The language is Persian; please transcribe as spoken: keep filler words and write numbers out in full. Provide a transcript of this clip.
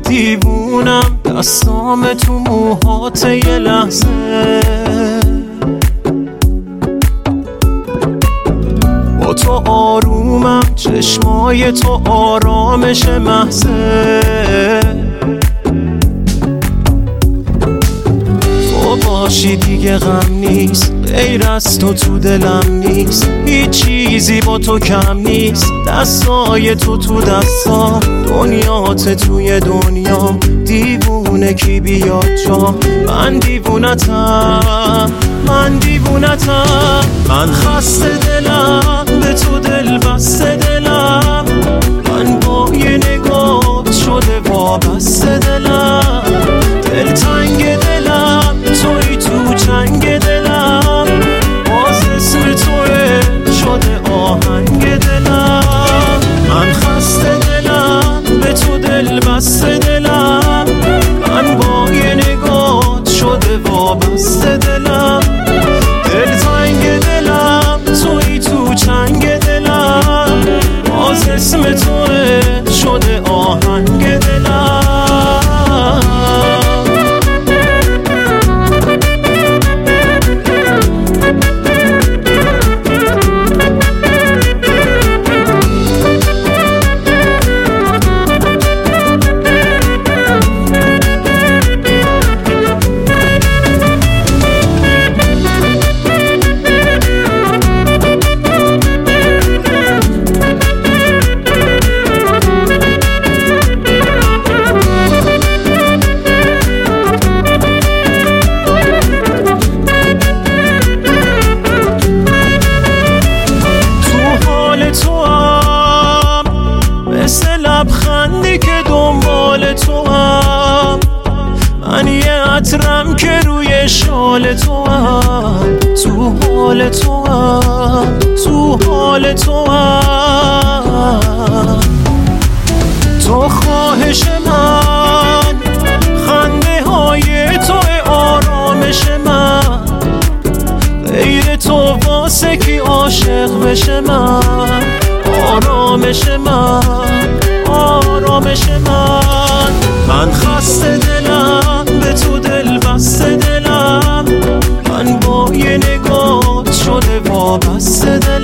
دیوونم دستام تو موهات یه لحظه، با تو آرومم چشمای تو آرامش محضه، تو باشی دیگه غم نیست، غیر از تو تو دلم نیست، هیچ چیزی با تو کم نیست، دستای تو تو دستا، دنیات توی دنیام، دیوونه کی بیاد جام، من دیوونتم من دیوونتم، من خسته دلم به تو دل بسته دلم، من با یه نگاه شده وابسته دلم، دل تنگ دلم توی تو چنگ دلم، باز اسم توه شده آهنگ دلم، من خسته دلم به تو دل بسته دلم، من با یه نگاه شده وابسته دلم، دل تنگ دلم توی تو چنگ دلم، باز اسم توه شده آهنگ دلم. لبخندی که دنبال تو هم، من یه عطرم که روی شال تو هم، تو حال تو هم تو حال تو هم، تو خواهش من، خنده های تو آرامش من، غیر تو واسه کی عاشق بشه من، آرامش من آرامش من، من خسته دلم به تو دل بسته دلم، من با یه نگاه شده وابسته دلم.